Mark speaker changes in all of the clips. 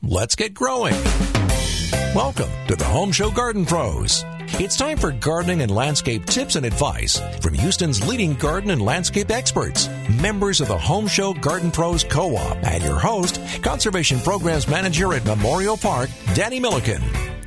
Speaker 1: let's get growing. Welcome to the Home Show Garden Pros. It's time for gardening and landscape tips and advice from Houston's leading garden and landscape experts, members of the Home Show Garden Pros Co-op, and your host, Conservation Programs Manager at Memorial Park, Danny Milliken.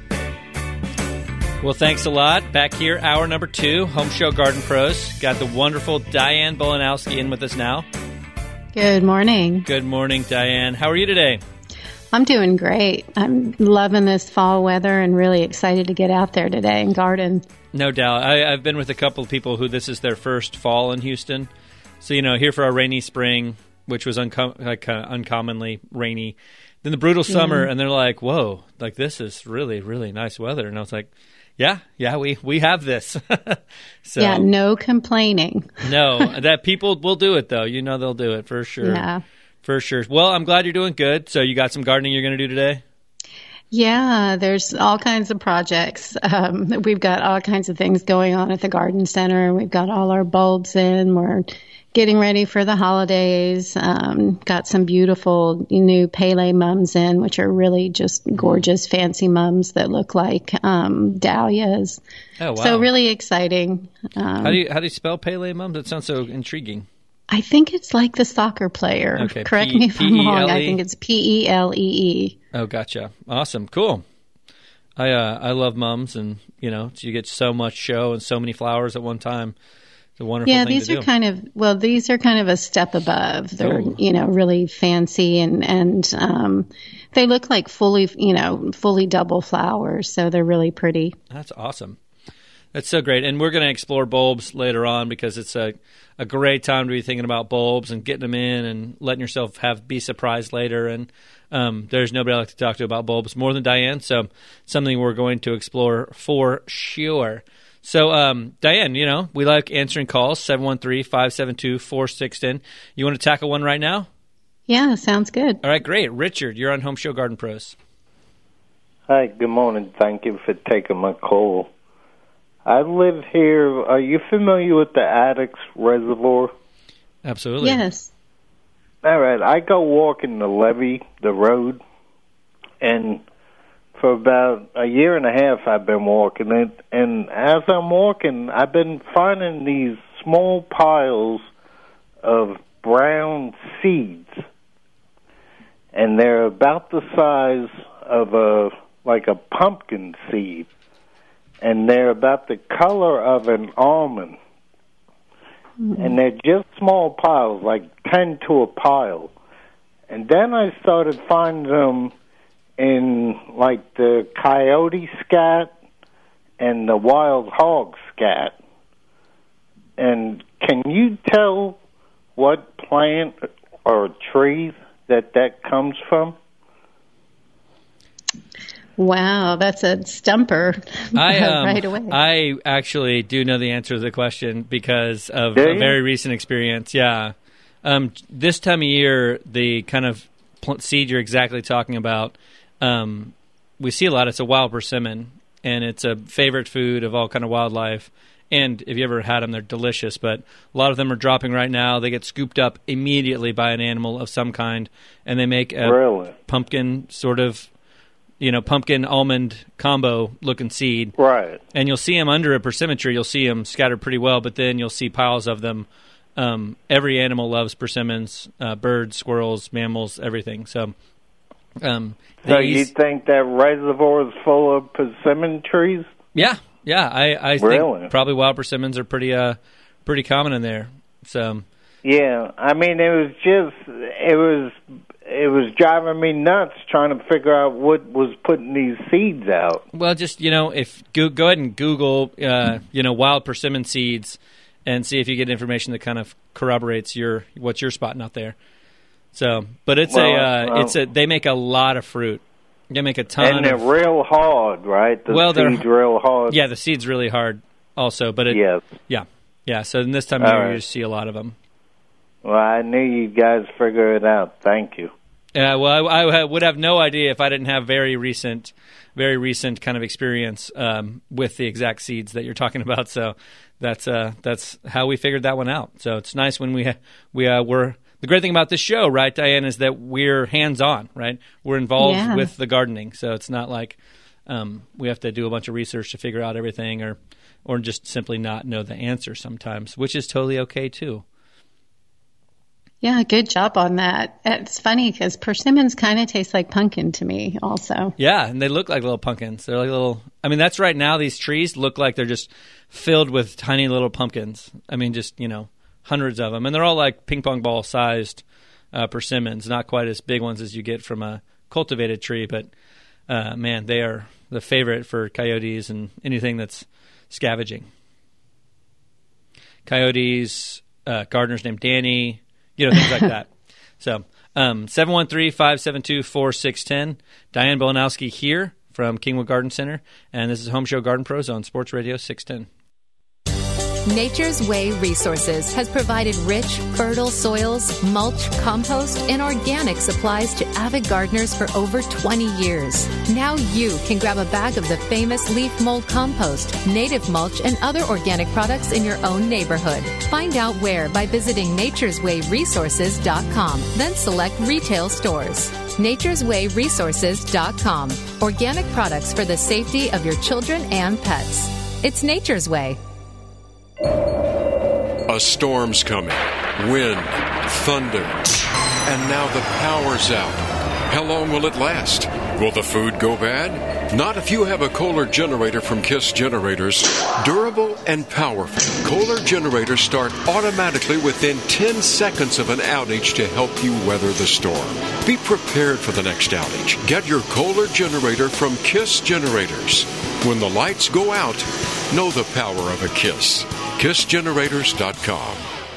Speaker 2: Well, thanks a lot. Back here, hour number 2, Home Show Garden Pros. Got the wonderful Diane Bolanowski in with us now.
Speaker 3: Good morning.
Speaker 2: Good morning, Diane. How are you today?
Speaker 3: I'm doing great. I'm loving this fall weather and really excited to get out there today and garden.
Speaker 2: No doubt. I've been with a couple of people who this is their first fall in Houston. So, here for our rainy spring, which was uncommonly rainy. Then the brutal summer, and they're like, whoa, like this is really, really nice weather. And I was like, yeah, we have this. So,
Speaker 3: yeah, no complaining.
Speaker 2: No, that people will do it, though. They'll do it for sure.
Speaker 3: Yeah.
Speaker 2: For sure. Well, I'm glad you're doing good. So you got some gardening you're going to do today?
Speaker 3: Yeah, there's all kinds of projects. We've got all kinds of things going on at the garden center. We've got all our bulbs in. We're getting ready for the holidays. Got some beautiful new Pele mums in, which are really just gorgeous, fancy mums that look like dahlias.
Speaker 2: Oh, wow.
Speaker 3: So really exciting.
Speaker 2: How do you spell Pele mums? That sounds so intriguing.
Speaker 3: I think it's like the soccer player.
Speaker 2: Okay.
Speaker 3: Correct me if I'm wrong. I think it's Pelee.
Speaker 2: Oh, gotcha. Awesome. Cool. I love mums, and you get so much show and so many flowers at one time. It's a wonderful thing to do.
Speaker 3: Yeah, these are kind of a step above. They're really fancy and they look like fully double flowers, so they're really pretty.
Speaker 2: That's awesome. That's so great. And we're going to explore bulbs later on because it's a great time to be thinking about bulbs and getting them in and letting yourself be surprised later. And there's nobody I like to talk to about bulbs more than Diane, so something we're going to explore for sure. So, Diane, we like answering calls, 713-572-4610. You want to tackle one right now?
Speaker 3: Yeah, sounds good.
Speaker 2: All right, great. Richard, you're on Home Show Garden Pros.
Speaker 4: Hi, good morning. Thank you for taking my call. I live here. Are you familiar with the Addicks Reservoir?
Speaker 2: Absolutely.
Speaker 3: Yes.
Speaker 4: All right. I go walking the levee, the road, and for about a year and a half I've been walking it. And as I'm walking, I've been finding these small piles of brown seeds. And they're about the size of a pumpkin seed. And they're about the color of an almond. Mm-hmm. And they're just small piles, like 10 to a pile. And then I started finding them in, like, the coyote scat and the wild hog scat. And can you tell what plant or tree that comes from?
Speaker 3: Wow, that's a stumper right away.
Speaker 2: I actually do know the answer to the question because of a very recent experience. Yeah. This time of year, the kind of seed you're exactly talking about, we see a lot. It's a wild persimmon, and it's a favorite food of all kind of wildlife. And if you ever had them, they're delicious. But a lot of them are dropping right now. They get scooped up immediately by an animal of some kind, and they make a pumpkin sort of pumpkin almond combo looking seed.
Speaker 4: Right.
Speaker 2: And you'll see them under a persimmon tree. You'll see them scattered pretty well, but then you'll see piles of them. Every animal loves persimmons, birds, squirrels, mammals, everything. So
Speaker 4: you think that reservoir is full of persimmon trees?
Speaker 2: Yeah. I think probably wild persimmons are pretty common in there. So
Speaker 4: yeah, I mean it was driving me nuts trying to figure out what was putting these seeds out.
Speaker 2: Well, just if go ahead and Google wild persimmon seeds and see if you get information that kind of corroborates what you're spotting out there. So, but it's they make a lot of fruit. They make a ton.
Speaker 4: And they're real hard, right? The seed's real hard.
Speaker 2: Yeah, the seed's really hard also, but
Speaker 4: yes.
Speaker 2: Yeah. So in this time of year, you just see a lot of them.
Speaker 4: Well, I knew you guys figure it out. Thank you.
Speaker 2: Yeah, well, I would have no idea if I didn't have very recent kind of experience with the exact seeds that you're talking about. So that's how we figured that one out. So it's nice when we're the great thing about this show, right, Diane, is that we're hands-on, right? We're involved with the gardening, so it's not like we have to do a bunch of research to figure out everything or just simply not know the answer sometimes, which is totally okay too.
Speaker 3: Yeah, good job on that. It's funny because persimmons kind of taste like pumpkin to me also.
Speaker 2: Yeah, and they look like little pumpkins. They're like little, I mean, that's right now, these trees look like they're just filled with tiny little pumpkins. I mean, just, hundreds of them. And they're all like ping pong ball sized persimmons, not quite as big ones as you get from a cultivated tree, but man, they are the favorite for coyotes and anything that's scavenging. Coyotes, gardeners named Danny, things like that. So 713-572-4610. Diane Bolanowski here from Kingwood Garden Center, and this is Home Show Garden Pros on Sports Radio 610.
Speaker 5: Nature's Way Resources has provided rich, fertile soils, mulch, compost, and organic supplies to avid gardeners for over 20 years. Now you can grab a bag of the famous leaf mold compost, native mulch, and other organic products in your own neighborhood. Find out where by visiting natureswayresources.com, then select retail stores. natureswayresources.com. Organic products for the safety of your children and pets. It's Nature's Way.
Speaker 6: A storm's coming. Wind, thunder, and now the power's out. How long will it last? Will the food go bad? Not if you have a Kohler generator from KISS Generators. Durable and powerful, Kohler generators start automatically within 10 seconds of an outage to help you weather the storm. Be prepared for the next outage. Get your Kohler generator from KISS Generators. When the lights go out, know the power of a KISS. KISSgenerators.com.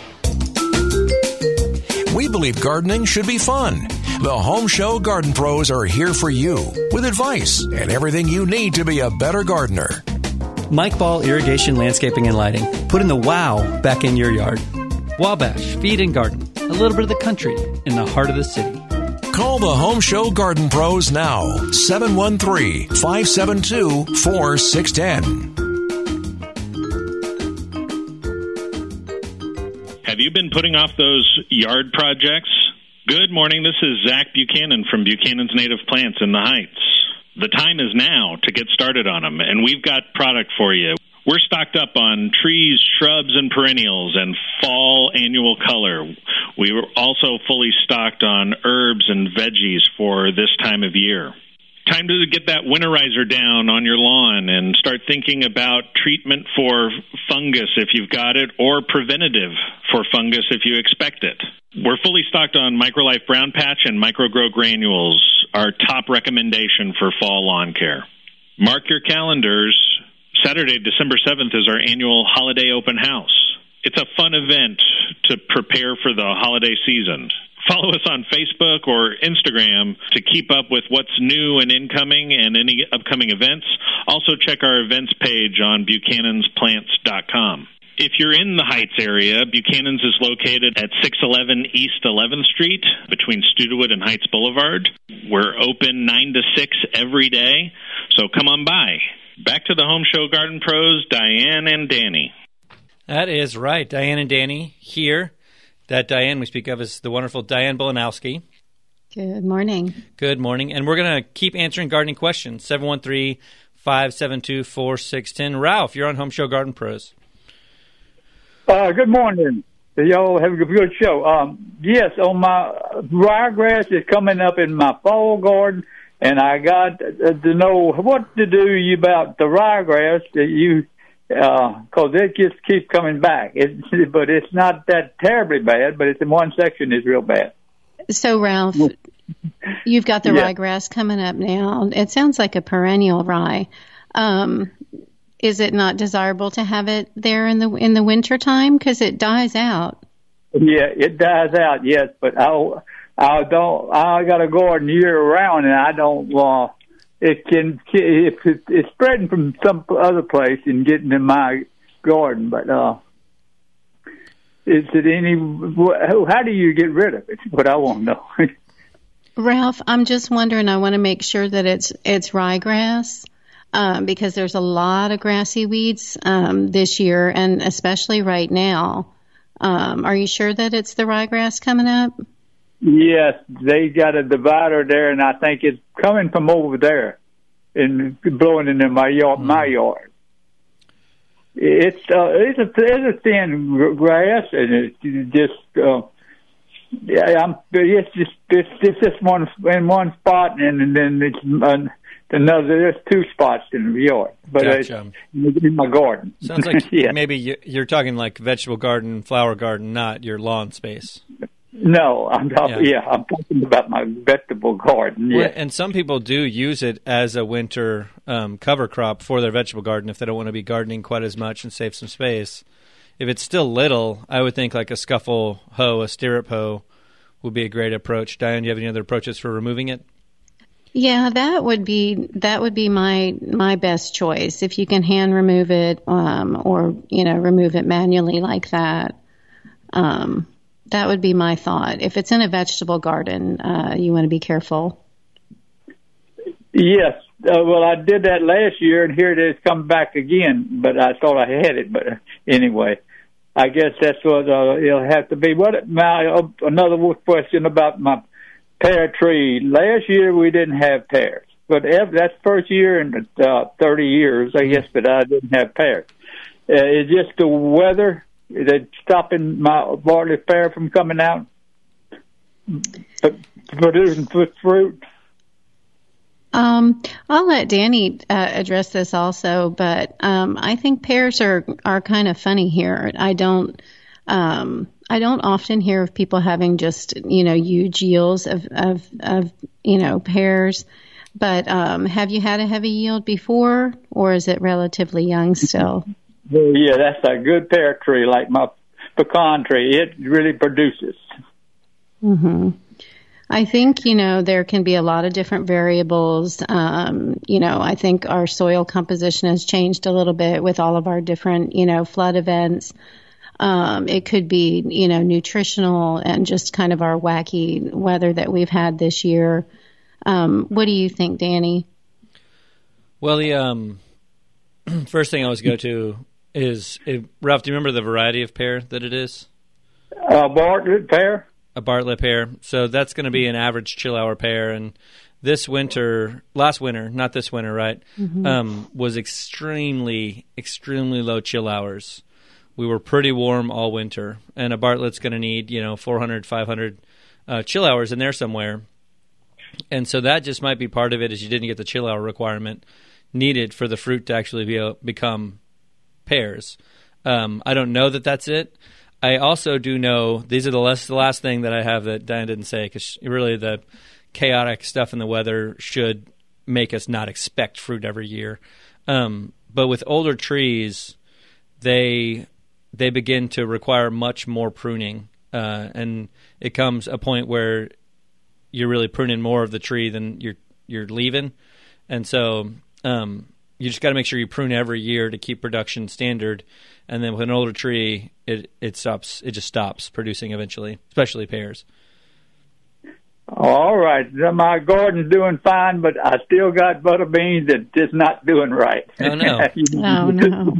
Speaker 1: We believe gardening should be fun. The Home Show Garden Pros are here for you with advice and everything you need to be a better gardener.
Speaker 7: Mike Ball Irrigation, Landscaping, and Lighting. Putting the wow back in your yard.
Speaker 2: Wabash Feed and Garden. A little bit of the country in the heart of the city.
Speaker 1: Call the Home Show Garden Pros now. 713-572-4610.
Speaker 8: Have you been putting off those yard projects? Good morning, this is Zach Buchanan from Buchanan's Native Plants in the Heights. The time is now to get started on them, and we've got product for you. We're stocked up on trees, shrubs, and perennials, and fall annual color. We were also fully stocked on herbs and veggies for this time of year. Time to get that winterizer down on your lawn and start thinking about treatment for fungus if you've got it, or preventative for fungus if you expect it. We're fully stocked on Microlife Brown Patch and Microgrow Granules, our top recommendation for fall lawn care. Mark your calendars. Saturday, December 7th is our annual holiday open house. It's a fun event to prepare for the holiday season. Follow us on Facebook or Instagram to keep up with what's new and incoming and any upcoming events. Also check our events page on buchanan'splants.com. If you're in the Heights area, Buchanan's is located at 611 East 11th Street between Studewood and Heights Boulevard. We're open 9 to 6 every day, so come on by. Back to the Home Show Garden Pros, Diane and Danny.
Speaker 2: That is right, Diane and Danny here. That Diane we speak of is the wonderful Diane Bolanowski.
Speaker 3: Good morning.
Speaker 2: Good morning. And we're going to keep answering gardening questions. 713-572-4610. Ralph, you're on Home Show Garden Pros.
Speaker 9: Good morning. Y'all have a good show. Yes, on my ryegrass is coming up in my fall garden, and I got to know what to do about the ryegrass that you, because it just keeps coming back. But it's not that terribly bad, but it's in one section is real bad.
Speaker 3: So, Ralph, you've got the ryegrass coming up now. It sounds like a perennial rye. Is it not desirable to have it there in the winter time because it dies out?
Speaker 9: Yeah, it dies out. Yes, but I got a garden year round, and I don't. It's spreading from some other place and getting in my garden, but is it any? How do you get rid of it? What I want to know.
Speaker 3: Ralph, I'm just wondering. I want to make sure that it's ryegrass. Because there's a lot of grassy weeds this year, and especially right now. Are you sure that it's the ryegrass coming up?
Speaker 9: Yes, they got a divider there, and I think it's coming from over there and blowing into my yard. My yard. It's a thin grass, and it's just it's just one in one spot, and then it's another. There's two spots in the yard, but
Speaker 2: gotcha.
Speaker 9: It's in my garden.
Speaker 2: Sounds like maybe you're talking like vegetable garden, flower garden, not your lawn space.
Speaker 9: No, I'm talking. I'm talking about my vegetable garden. Yeah,
Speaker 2: well, and some people do use it as a winter cover crop for their vegetable garden if they don't want to be gardening quite as much and save some space. If it's still little, I would think like a scuffle hoe, a stirrup hoe, would be a great approach. Diane, do you have any other approaches for removing it?
Speaker 3: Yeah, that would be my best choice. If you can hand remove it, or remove it manually like that. That would be my thought. If it's in a vegetable garden, you want to be careful.
Speaker 9: Yes. Well, I did that last year, and here it is come back again, but I thought I had it. But anyway, I guess that's what it'll have to be. Now, another question about my pear tree. Last year, we didn't have pears. But that's the first year in 30 years, I guess, that I didn't have pears. It's just the weather that's stopping my barley pear from coming out, producing fruit.
Speaker 3: I'll let Danny address this also, but I think pears are kind of funny here. I don't often hear of people having just huge yields of pears. But have you had a heavy yield before, or is it relatively young still?
Speaker 9: Yeah, that's a good pear tree, like my pecan tree. It really produces.
Speaker 3: Mm-hmm. I think, there can be a lot of different variables. I think our soil composition has changed a little bit with all of our different, flood events. It could be, nutritional and just kind of our wacky weather that we've had this year. What do you think, Danny?
Speaker 2: Well, the first thing I always go to is, Ralph, do you remember the variety of pear that it is?
Speaker 9: Bartlett pear.
Speaker 2: A Bartlett pear. So that's going to be an average chill hour pear. And last winter, not this winter, right, was extremely, extremely low chill hours. We were pretty warm all winter. And a Bartlett's going to need, 400, 500 chill hours in there somewhere. And so that just might be part of it, is you didn't get the chill hour requirement needed for the fruit to actually become pears. I don't know that that's it. I also do know these are the last thing that I have that Diane didn't say, because really the chaotic stuff in the weather should make us not expect fruit every year. But with older trees, they begin to require much more pruning, and it comes a point where you're really pruning more of the tree than you're leaving, and so you just got to make sure you prune every year to keep production standard. And then with an older tree, it just stops producing eventually, especially pears.
Speaker 9: All right. My garden's doing fine, but I still got butter beans that just not doing right.
Speaker 2: Oh, no.
Speaker 3: Oh, no.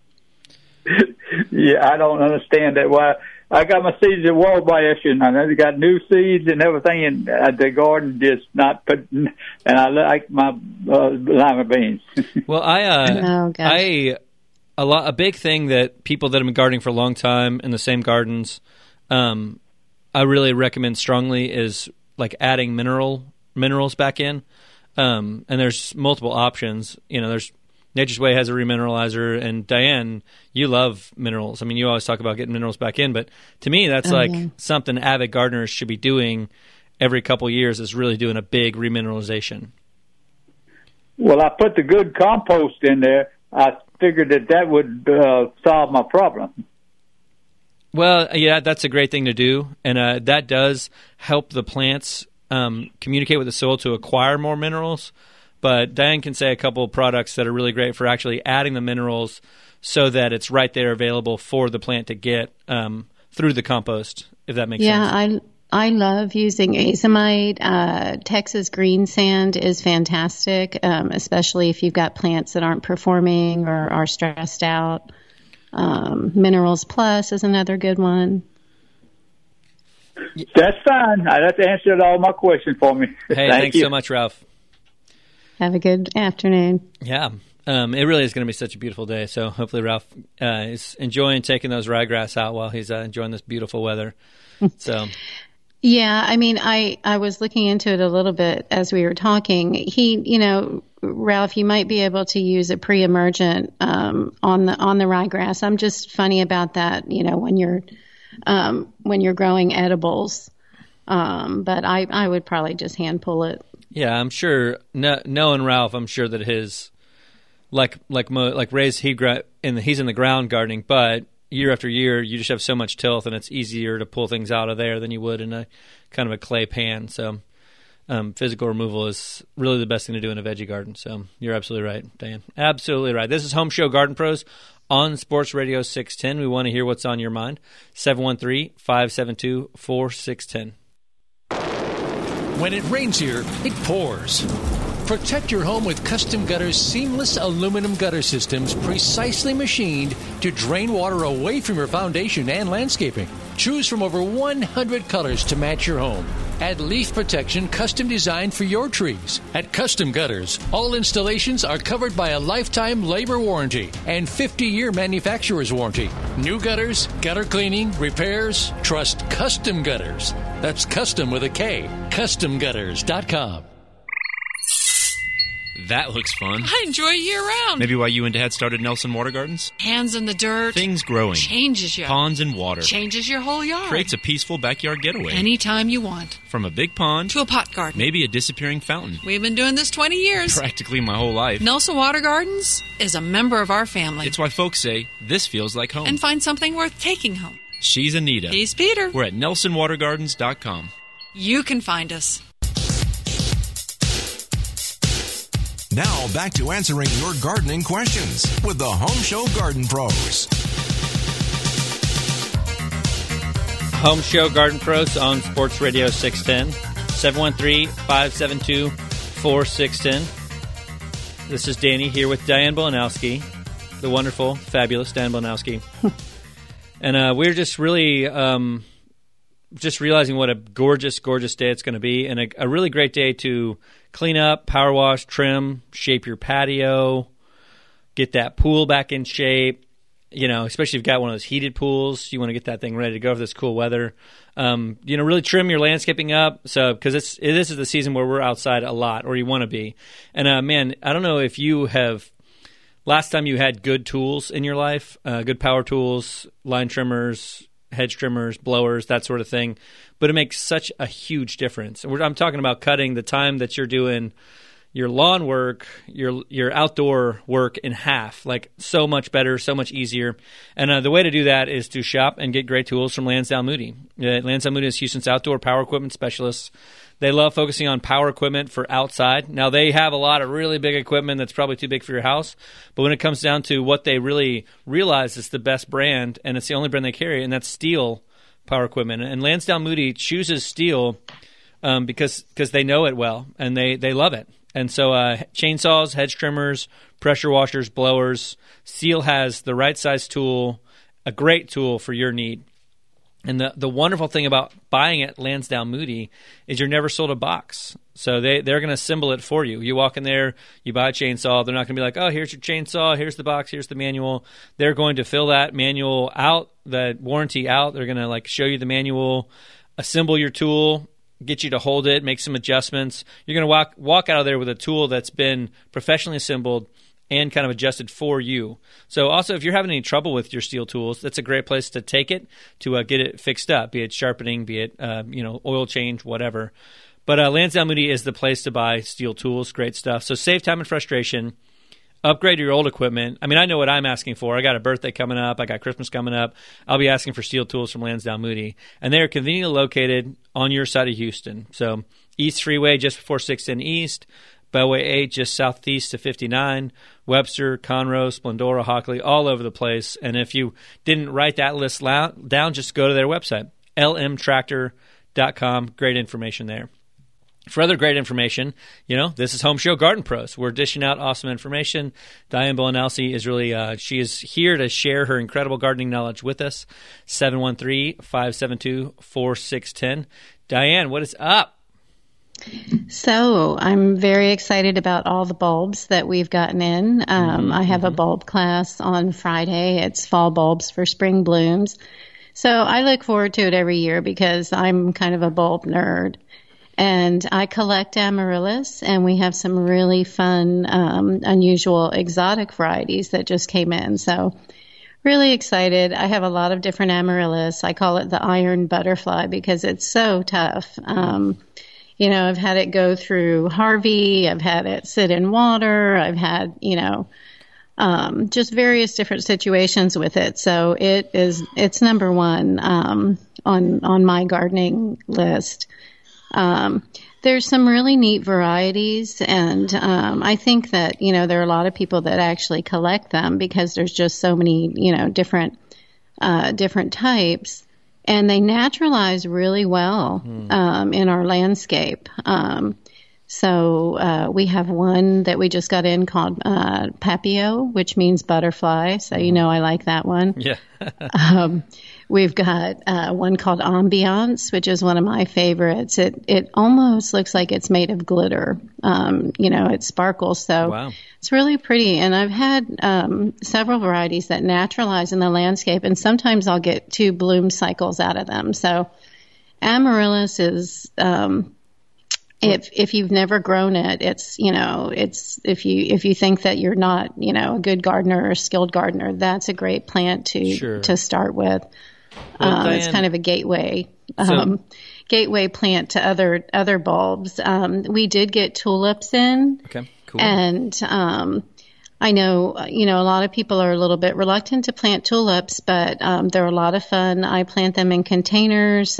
Speaker 9: Yeah, I don't understand that. Why I got my seeds at Wabash, and I got new seeds and everything, and the garden just not putting. And I like my lima beans.
Speaker 2: Well, a big thing that people that have been gardening for a long time in the same gardens, I really recommend strongly is like adding minerals back in. And there's multiple options. There's Nature's Way has a remineralizer, and Diane, you love minerals. I mean, you always talk about getting minerals back in, but to me, that's something avid gardeners should be doing every couple years, is really doing a big remineralization.
Speaker 9: Well, I put the good compost in there. I figured that would solve my problem.
Speaker 2: Well, yeah, that's a great thing to do, and that does help the plants communicate with the soil to acquire more minerals. But Diane can say a couple of products that are really great for actually adding the minerals so that it's right there available for the plant to get through the compost, if that makes sense.
Speaker 3: Yeah, I love using azomite. Texas green sand is fantastic, especially if you've got plants that aren't performing or are stressed out. Minerals Plus is another good one.
Speaker 9: That's fine. That's answered all my questions for me.
Speaker 2: Hey, thanks so much, Ralph.
Speaker 3: Have a good afternoon.
Speaker 2: Yeah. It really is going to be such a beautiful day. So hopefully Ralph is enjoying taking those ryegrass out while he's enjoying this beautiful weather. So,
Speaker 3: yeah, I mean, I was looking into it a little bit as we were talking. Ralph, you might be able to use a pre-emergent on the ryegrass. I'm just funny about that. When you're growing edibles, but I would probably just hand pull it.
Speaker 2: Yeah, I'm sure. Knowing Ralph, I'm sure that his like Ray's he's in the ground gardening, but year after year you just have so much tilth, and it's easier to pull things out of there than you would in a kind of a clay pan. So physical removal is really the best thing to do in a veggie garden. So you're absolutely right, Dan. Absolutely right. This is Home Show Garden Pros on Sports Radio 610. We want to hear what's on your mind. 713-572-4610.
Speaker 10: When it rains here, it pours. Protect your home with Custom Gutters' seamless aluminum gutter systems precisely machined to drain water away from your foundation and landscaping. Choose from over 100 colors to match your home. Add leaf protection custom designed for your trees. At Custom Gutters, all installations are covered by a lifetime labor warranty and 50-year manufacturer's warranty. New gutters, gutter cleaning, repairs, trust Custom Gutters. That's custom with a K. CustomGutters.com.
Speaker 11: That looks fun.
Speaker 12: I enjoy year-round.
Speaker 11: Maybe why you and Dad started Nelson Water Gardens?
Speaker 12: Hands in the dirt.
Speaker 11: Things growing.
Speaker 12: Changes you.
Speaker 11: Ponds and water.
Speaker 12: Changes your whole yard.
Speaker 11: Creates a peaceful backyard getaway.
Speaker 12: Anytime you want.
Speaker 11: From a big pond.
Speaker 12: To a pot garden.
Speaker 11: Maybe a disappearing fountain.
Speaker 12: We've been doing this 20 years.
Speaker 11: Practically my whole life.
Speaker 12: Nelson Water Gardens is a member of our family.
Speaker 11: It's why folks say, this feels like home.
Speaker 12: And find something worth taking home.
Speaker 11: She's Anita.
Speaker 12: He's Peter.
Speaker 11: We're at NelsonWaterGardens.com.
Speaker 12: You can find us.
Speaker 1: Now back to answering your gardening questions with the Home Show Garden Pros.
Speaker 2: Home Show Garden Pros on Sports Radio 610. 713-572-4610. This is Danny here with Diane Bolanowski, the wonderful, fabulous Diane Bolanowski. And we're just really just realizing what a gorgeous, gorgeous day it's going to be, and a really great day to clean up, power wash, trim, shape your patio, get that pool back in shape. Especially if you've got one of those heated pools, you want to get that thing ready to go for this cool weather. Really trim your landscaping up, because this is the season where we're outside a lot, or you want to be. And man, I don't know if you have. Last time you had good tools in your life, good power tools, line trimmers, hedge trimmers, blowers, that sort of thing. But it makes such a huge difference. I'm talking about cutting the time that you're doing your lawn work, your outdoor work in half. Like, so much better, so much easier. And the way to do that is to shop and get great tools from Lansdowne Moody. Lansdowne Moody is Houston's outdoor power equipment specialists. They love focusing on power equipment for outside. Now, they have a lot of really big equipment that's probably too big for your house. But when it comes down to what they really realize is the best brand, and it's the only brand they carry, and that's Stihl power equipment. And Lansdowne Moody chooses Stihl because they know it well, and they love it. And so chainsaws, hedge trimmers, pressure washers, blowers, Stihl has the right size tool, a great tool for your need. And the wonderful thing about buying at Lansdowne Moody is you're never sold a box. So they're going to assemble it for you. You walk in there, you buy a chainsaw. They're not going to be like, oh, here's your chainsaw, here's the box, here's the manual. They're going to fill that manual out, the warranty out. They're going to show you the manual, assemble your tool, get you to hold it, make some adjustments. You're going to walk out of there with a tool that's been professionally assembled and kind of adjusted for you. So also, if you're having any trouble with your Stihl tools, that's a great place to take it to get it fixed up, be it sharpening, be it oil change, whatever. But Lansdowne Moody is the place to buy Stihl tools. Great stuff. So save time and frustration. Upgrade your old equipment. I mean, I know what I'm asking for. I got a birthday coming up. I got Christmas coming up. I'll be asking for Stihl tools from Lansdowne Moody. And they are conveniently located on your side of Houston. So East Freeway just before 610 East. Bellway 8 just southeast of 59, Webster, Conroe, Splendora, Hockley, all over the place. And if you didn't write that list down, just go to their website, lmtractor.com. Great information there. For other great information, this is Home Show Garden Pros. We're dishing out awesome information. Diane Bolinelsi is really, she is here to share her incredible gardening knowledge with us. 713-572-4610. Diane, what is up?
Speaker 3: So I'm very excited about all the bulbs that we've gotten in. I have a bulb class on Friday. It's fall bulbs for spring blooms. So I look forward to it every year because I'm kind of a bulb nerd. And I collect amaryllis, and we have some really fun, unusual, exotic varieties that just came in. So really excited. I have a lot of different amaryllis. I call it the iron butterfly because it's so tough. I've had it go through Harvey. I've had it sit in water. I've had, just various different situations with it. So it's number one on my gardening list. There's some really neat varieties, and I think that, there are a lot of people that actually collect them because there's just so many, different types, and they naturalize really well in our landscape. So we have one that we just got in called Papio, which means butterfly, so I like that one.
Speaker 2: Yeah.
Speaker 3: We've got one called Ambiance, which is one of my favorites. It almost looks like it's made of glitter. It sparkles, so
Speaker 2: wow.
Speaker 3: It's really pretty. And I've had several varieties that naturalize in the landscape, and sometimes I'll get 2 bloom cycles out of them. So amaryllis is, if you've never grown it, it's if you think that you're not a good gardener or a skilled gardener, that's a great plant to start with.
Speaker 2: Well, Diane,
Speaker 3: it's kind of a gateway plant to other bulbs. We did get tulips in.
Speaker 2: Okay, cool.
Speaker 3: And I know a lot of people are a little bit reluctant to plant tulips, but they're a lot of fun. I plant them in containers.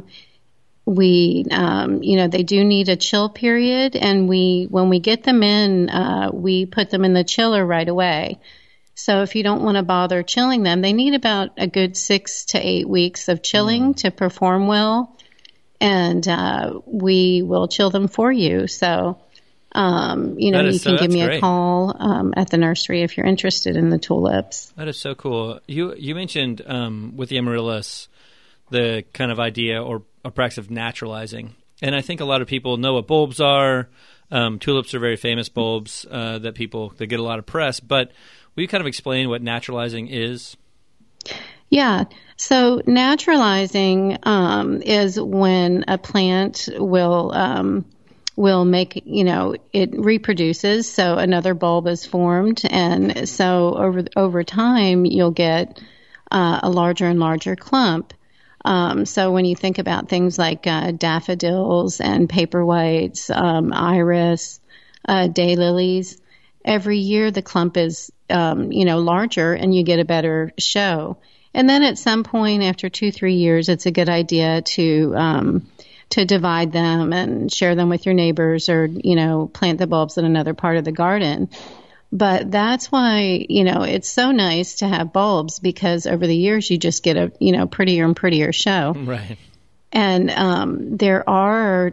Speaker 3: They do need a chill period, and when we get them in, we put them in the chiller right away. So if you don't want to bother chilling them, they need about a good 6 to 8 weeks of chilling to perform well, and we will chill them for you. So, you can give me a call at the nursery if you're interested in the tulips.
Speaker 2: That is so cool. You mentioned with the amaryllis the kind of idea or a practice of naturalizing, and I think a lot of people know what bulbs are. Tulips are very famous bulbs that get a lot of press, but will you kind of explain what naturalizing is?
Speaker 3: Yeah. So naturalizing is when a plant will make, it reproduces, so another bulb is formed, and so over time you'll get a larger and larger clump. So when you think about things like daffodils and paperwhites, iris, daylilies, every year the clump is, larger, and you get a better show. And then at some point after 2-3 years, it's a good idea to divide them and share them with your neighbors, or, plant the bulbs in another part of the garden. But that's why, it's so nice to have bulbs, because over the years you just get a, prettier and prettier show.
Speaker 2: Right.
Speaker 3: And there are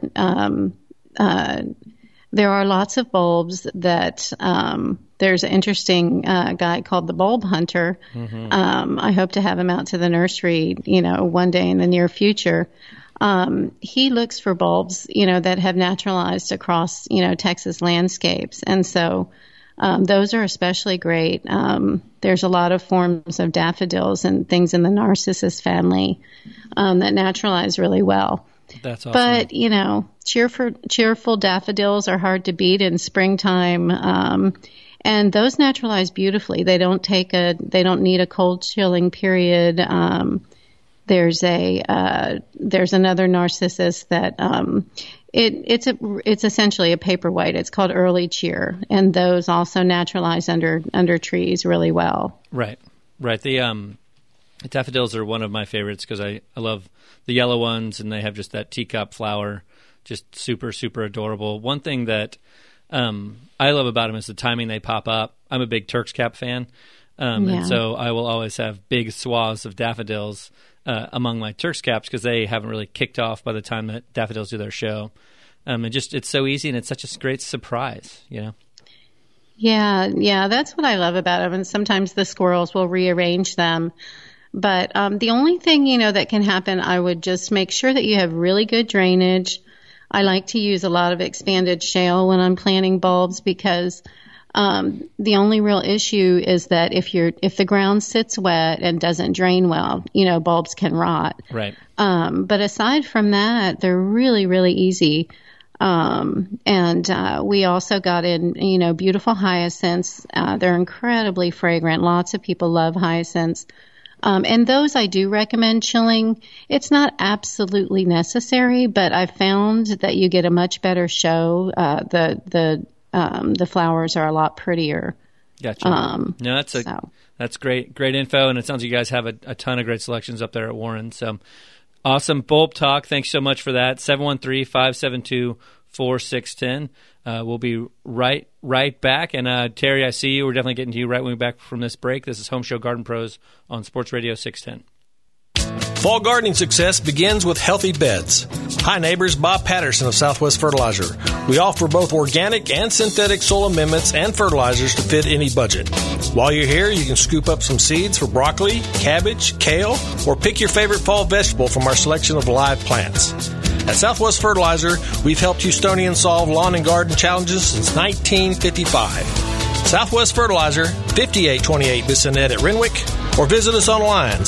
Speaker 3: lots of bulbs that there's an interesting guy called the Bulb Hunter. Mm-hmm. I hope to have him out to the nursery, one day in the near future. He looks for bulbs, that have naturalized across, Texas landscapes. And so those are especially great. There's a lot of forms of daffodils and things in the Narcissus family that naturalize really well.
Speaker 2: That's awesome. But,
Speaker 3: cheerful daffodils are hard to beat in springtime. And those naturalize beautifully. They don't need a cold chilling period. There's another Narcissus that, it's essentially a paperwhite. It's called Early Cheer, and those also naturalize under trees really well.
Speaker 2: Right. The daffodils are one of my favorites because I love the yellow ones, and they have just that teacup flower, just super, super adorable. One thing that I love about them is the timing they pop up. I'm a big Turk's Cap fan, and so I will always have big swaths of daffodils among my Turk's Caps because they haven't really kicked off by the time that daffodils do their show. It's so easy, and it's such a great surprise,
Speaker 3: Yeah, that's what I love about them. And sometimes the squirrels will rearrange them. But the only thing, that can happen, I would just make sure that you have really good drainage. I like to use a lot of expanded shale when I'm planting bulbs because the only real issue is that if the ground sits wet and doesn't drain well, bulbs can rot.
Speaker 2: Right.
Speaker 3: But aside from that, they're really, really easy. And we also got in, beautiful hyacinths. They're incredibly fragrant. Lots of people love hyacinths. And those I do recommend chilling. It's not absolutely necessary, but I've found that you get a much better show. The flowers are a lot prettier.
Speaker 2: Gotcha. That's great info, and it sounds like you guys have a ton of great selections up there at Warren. So awesome bulb talk. Thanks so much for that. 713-572-4610. We'll be right back. And Terry, I see you. We're definitely getting to you right when we're back from this break. This is Home Show Garden Pros on Sports Radio 610.
Speaker 13: Fall gardening success begins with healthy beds. Hi neighbors, Bob Patterson of Southwest Fertilizer. We offer both organic and synthetic soil amendments and fertilizers to fit any budget. While you're here, you can scoop up some seeds for broccoli, cabbage, kale, or pick your favorite fall vegetable from our selection of live plants. At Southwest Fertilizer, we've helped Houstonians solve lawn and garden challenges since 1955. Southwest Fertilizer, 5828 Bissonnette at Renwick, or visit us online,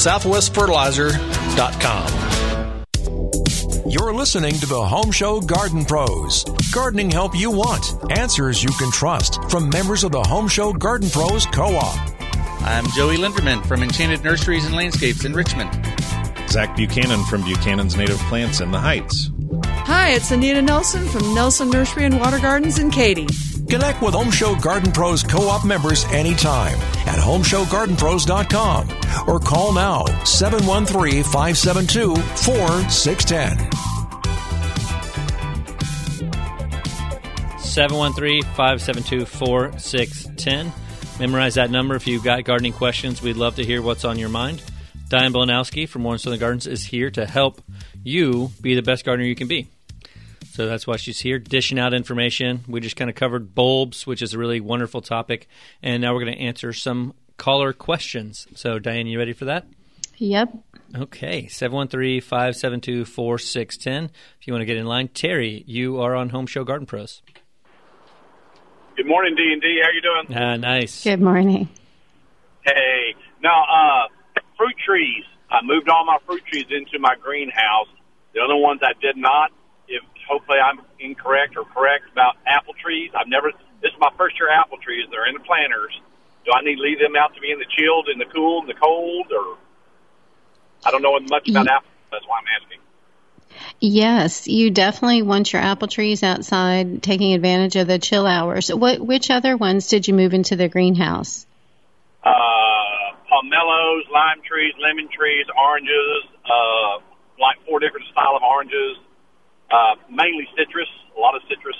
Speaker 13: southwestfertilizer.com.
Speaker 1: You're listening to the Home Show Garden Pros. Gardening help you want. Answers you can trust. From members of the Home Show Garden Pros Co-op.
Speaker 14: I'm Joey Linderman from Enchanted Nurseries and Landscapes in Richmond.
Speaker 15: Zach Buchanan from Buchanan's Native Plants in the Heights.
Speaker 16: Hi, it's Anita Nelson from Nelson Nursery and Water Gardens in Katy.
Speaker 1: Connect with Home Show Garden Pros Co-op members anytime at homeshowgardenpros.com or call now 713-572-4610.
Speaker 2: 713-572-4610. Memorize that number if you've got gardening questions. We'd love to hear what's on your mind. Diane Bolanowski from Warren Southern Gardens is here to help you be the best gardener you can be. So that's why she's here, dishing out information. We just kind of covered bulbs, which is a really wonderful topic. And now we're going to answer some caller questions. So, Diane, you ready for that?
Speaker 3: Yep.
Speaker 2: Okay, 713-572-4610. If you want to get in line. Terry, you are on Home Show Garden Pros.
Speaker 17: Good morning, D&D. How you doing?
Speaker 2: Nice.
Speaker 3: Good morning.
Speaker 17: Hey. Now, fruit trees. I moved all my fruit trees into my greenhouse. The other ones I did not. Hopefully I'm incorrect or correct about apple trees. This is my first year apple trees. They're in the planters. Do I need to leave them out to be in the chilled, in the cool, in the cold, or I don't know much about apples. That's why I'm asking.
Speaker 3: Yes, you definitely want your apple trees outside, taking advantage of the chill hours. Which other ones did you move into the greenhouse?
Speaker 17: Pomelos, lime trees, lemon trees, oranges, like 4 different style of oranges. Mainly citrus, a lot of citrus.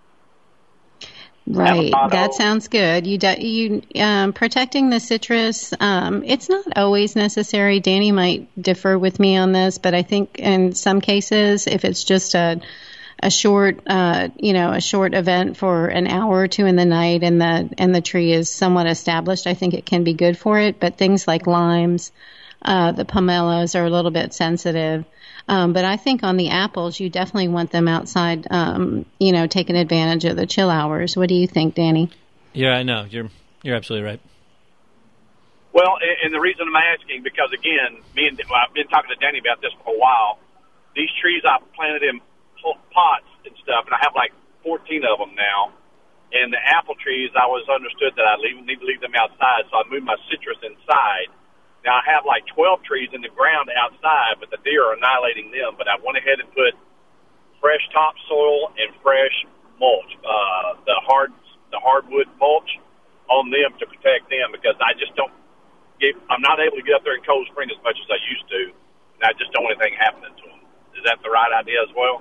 Speaker 3: Right,
Speaker 17: avocado.
Speaker 3: That sounds good. You protecting the citrus. It's not always necessary. Danny might differ with me on this, but I think in some cases, if it's just a short event for an hour or two in the night, and the tree is somewhat established, I think it can be good for it. But things like limes, the pomelos are a little bit sensitive. But I think on the apples, you definitely want them outside, taking advantage of the chill hours. What do you think, Danny?
Speaker 2: Yeah, I know. You're absolutely right.
Speaker 17: Well, and the reason I'm asking, because, again, I've been talking to Danny about this for a while. These trees I planted in pots and stuff, and I have like 14 of them now. And the apple trees, I was understood that I need to leave them outside, so I moved my citrus inside. Now, I have like 12 trees in the ground outside, but the deer are annihilating them. But I went ahead and put fresh topsoil and fresh mulch, the hardwood mulch on them to protect them, because I'm not able to get up there in Cold Spring as much as I used to, and I just don't want anything happening to them. Is that the right idea as well?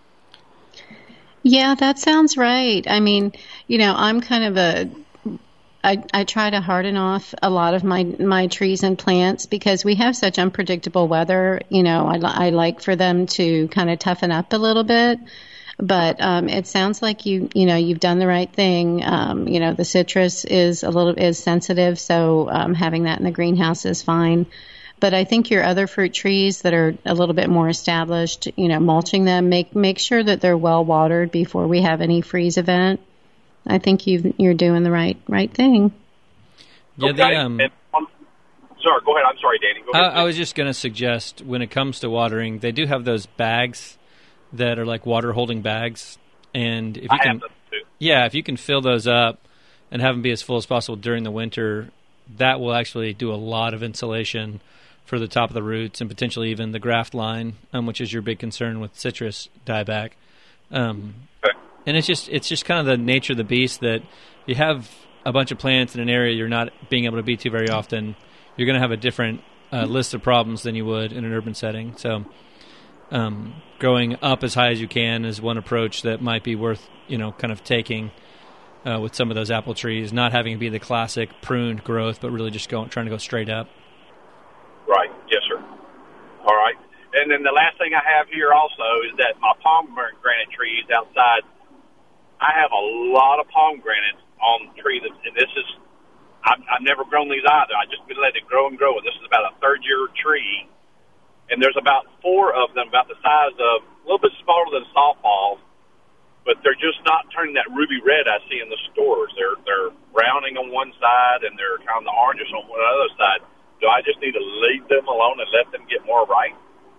Speaker 3: Yeah, that sounds right. I mean, I'm kind of I try to harden off a lot of my trees and plants because we have such unpredictable weather. I like for them to kind of toughen up a little bit. But it sounds like you've done the right thing. The citrus is sensitive, so having that in the greenhouse is fine. But I think your other fruit trees that are a little bit more established, mulching them, make sure that they're well watered before we have any freeze event. I think you're doing the right thing.
Speaker 2: Yeah,
Speaker 17: okay. Sorry, go ahead. I'm sorry, Danny. Go ahead.
Speaker 2: I was just going to suggest, when it comes to watering, they do have those bags that are like water holding bags, and if you
Speaker 17: have them too.
Speaker 2: Yeah, if you can fill those up and have them be as full as possible during the winter, that will actually do a lot of insulation for the top of the roots and potentially even the graft line, which is your big concern with citrus dieback.
Speaker 17: Okay.
Speaker 2: And it's just kind of the nature of the beast that you have a bunch of plants in an area you're not being able to be to very often. You're going to have a different list of problems than you would in an urban setting. So growing up as high as you can is one approach that might be worth, kind of taking with some of those apple trees, not having it be the classic pruned growth, but really just trying to go straight up.
Speaker 17: Right. Yes, sir. All right. And then the last thing I have here also is that my pomegranate trees outside, I have a lot of pomegranates on trees, and this is, I've never grown these either. I just been letting it grow and grow. And this is about a third-year tree, and there's about 4 of them, about the size of a little bit smaller than softballs, but they're just not turning that ruby red I see in the stores. They're browning on one side, and they're kind of the oranges on the other side. Do I just need to leave them alone and let them get more ripe?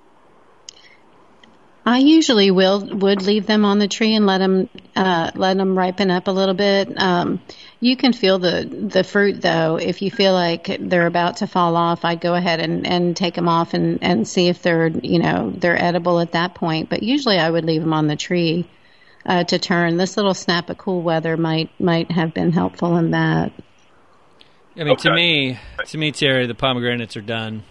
Speaker 3: I usually would leave them on the tree and let them ripen up a little bit. You can feel the fruit though. If you feel like they're about to fall off, I'd go ahead and take them off and see if they're edible at that point. But usually I would leave them on the tree to turn. This little snap of cool weather might have been helpful in that.
Speaker 2: I mean, okay. to me, Terry, the pomegranates are done.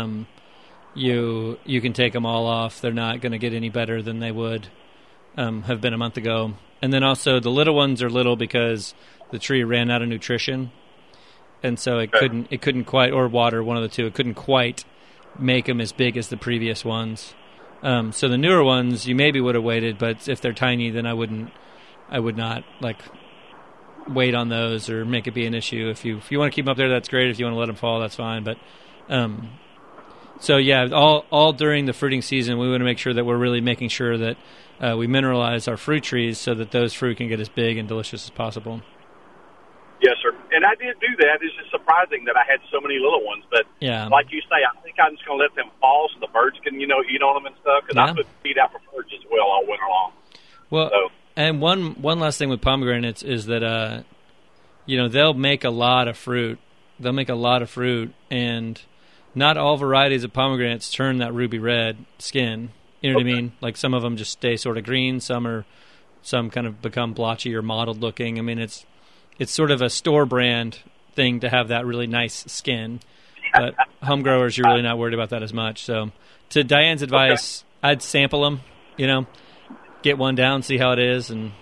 Speaker 2: You can take them all off. They're not going to get any better than they would have been a month ago. And then also the little ones are little because the tree ran out of nutrition, and so it couldn't quite, or water, one of the two. It couldn't quite make them as big as the previous ones. So the newer ones, you maybe would have waited, but if they're tiny, then I would not wait on those or make it be an issue. If you want to keep them up there, that's great. If you want to let them fall, that's fine. But so yeah, all during the fruiting season, we want to make sure that we're really making sure that we mineralize our fruit trees so that those fruit can get as big and delicious as possible.
Speaker 17: Yes, sir. And I did do that. It's just surprising that I had so many little ones. But
Speaker 2: yeah,
Speaker 17: like you say, I think I'm just going to let them fall so the birds can, eat on them and stuff. Because I put feed out for birds as well all winter long.
Speaker 2: Well, and one last thing with pomegranates is that, they'll make a lot of fruit. They'll make a lot of fruit, and not all varieties of pomegranates turn that ruby red skin. You know what I mean? Like some of them just stay sort of green. Some kind of become blotchy or mottled looking. I mean, it's sort of a store brand thing to have that really nice skin. But home growers, you're really not worried about that as much. So to Diane's advice, I'd sample them, get one down, see how it is, and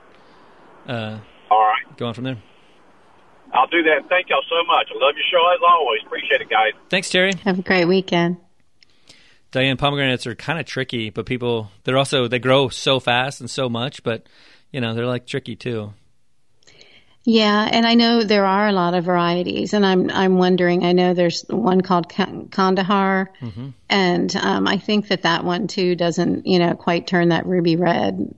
Speaker 17: all right,
Speaker 2: go on from there.
Speaker 17: I'll do that. Thank y'all so much. I love your show as always. Appreciate it, guys.
Speaker 2: Thanks, Terry.
Speaker 3: Have a great weekend.
Speaker 2: Diane, pomegranates are kind of tricky, but they grow so fast and so much, but they're like tricky too.
Speaker 3: Yeah, and I know there are a lot of varieties, and I'm wondering. I know there's one called Kandahar, and I think that one too doesn't quite turn that ruby red.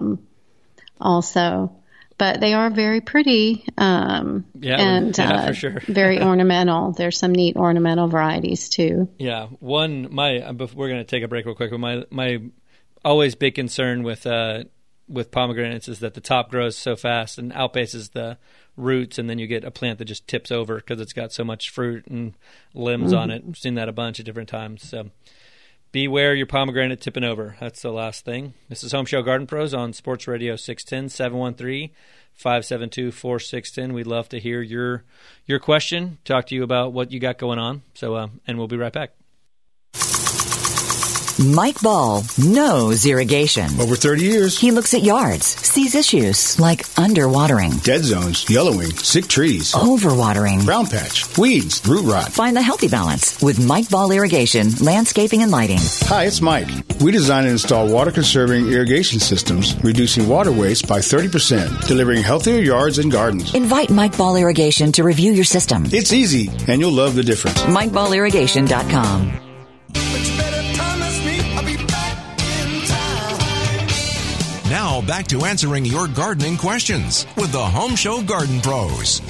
Speaker 3: Also, but they are very pretty.
Speaker 2: For sure.
Speaker 3: Very ornamental. There's some neat ornamental varieties too.
Speaker 2: Yeah, we're going to take a break real quick. But my always big concern with pomegranates is that the top grows so fast and outpaces the roots, and then you get a plant that just tips over because it's got so much fruit and limbs on it. I've seen that a bunch of different times. So beware your pomegranate tipping over. That's the last thing. This is Home Show Garden Pros on Sports Radio 610, 713-572-4610. We'd love to hear your question, talk to you about what you got going on. So, and we'll be right back.
Speaker 18: Mike Ball knows irrigation.
Speaker 19: Over 30 years.
Speaker 18: He looks at yards, sees issues like underwatering,
Speaker 19: dead zones, yellowing, sick trees,
Speaker 18: overwatering,
Speaker 19: brown patch, weeds, root rot.
Speaker 18: Find the healthy balance with Mike Ball Irrigation, Landscaping and Lighting.
Speaker 19: Hi, it's Mike. We design and install water-conserving irrigation systems, reducing water waste by 30%, delivering healthier yards and gardens.
Speaker 18: Invite Mike Ball Irrigation to review your system.
Speaker 19: It's easy, and you'll love the difference.
Speaker 18: MikeBallIrrigation.com.
Speaker 1: Now back to answering your gardening questions with the Home Show Garden Pros.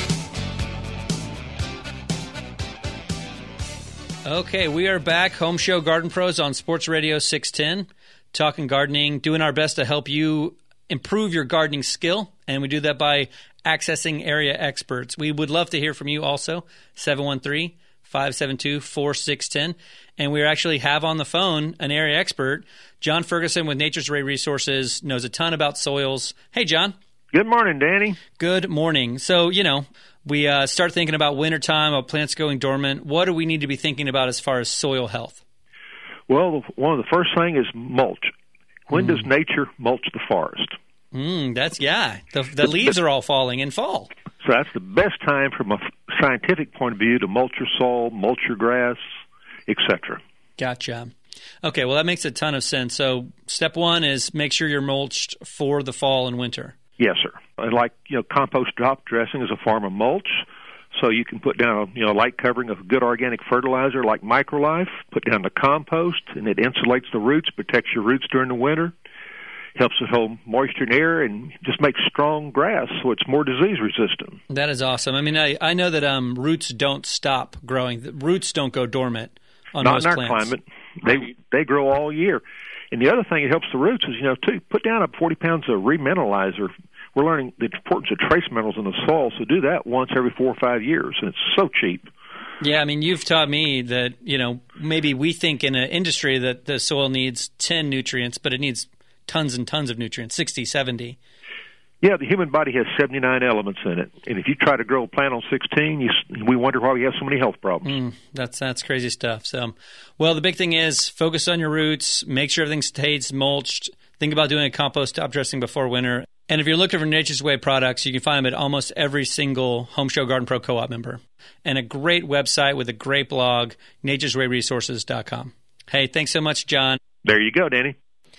Speaker 2: Okay, we are back. Home Show Garden Pros on Sports Radio 610, talking gardening, doing our best to help you improve your gardening skill, and we do that by accessing area experts. We would love to hear from you also, 713-572-4610. And we actually have on the phone an area expert, John Ferguson with Nature's Way Resources, knows a ton about soils. Hey, John.
Speaker 20: Good morning, Danny.
Speaker 2: Good morning. So, we start thinking about wintertime, about plants going dormant. What do we need to be thinking about as far as soil health?
Speaker 20: Well, one of the first things is mulch. When does nature mulch the forest?
Speaker 2: The leaves are all falling in fall.
Speaker 20: So that's the best time from a scientific point of view to mulch your soil, mulch your grass, etc.
Speaker 2: Gotcha. Okay, well, that makes a ton of sense. So step one is make sure you're mulched for the fall and winter.
Speaker 20: Yes, sir. And compost drop dressing is a form of mulch. So you can put down a light covering of good organic fertilizer like Microlife, put down the compost, and it insulates the roots, protects your roots during the winter, helps it hold moisture and air, and just makes strong grass so it's more disease resistant.
Speaker 2: That is awesome. I mean, I know that roots don't stop growing. The roots don't go dormant on most plants.
Speaker 20: Not in our climate. They grow all year. And the other thing that helps the roots is, too, put down 40 pounds of remineralizer. We're learning the importance of trace minerals in the soil, so do that once every 4 or 5 years, and it's so cheap.
Speaker 2: Yeah, I mean, you've taught me that, maybe we think in an industry that the soil needs 10 nutrients, but it needs tons and tons of nutrients, 60, 70.
Speaker 20: Yeah, the human body has 79 elements in it, and if you try to grow a plant on 16, we wonder why we have so many health problems.
Speaker 2: That's crazy stuff. So, well, the big thing is focus on your roots, make sure everything stays mulched, think about doing a compost top dressing before winter. And if you're looking for Nature's Way products, you can find them at almost every single Home Show Garden Pro Co-op member. And a great website with a great blog, natureswayresources.com. Hey, thanks so much, John.
Speaker 20: There you go, Danny.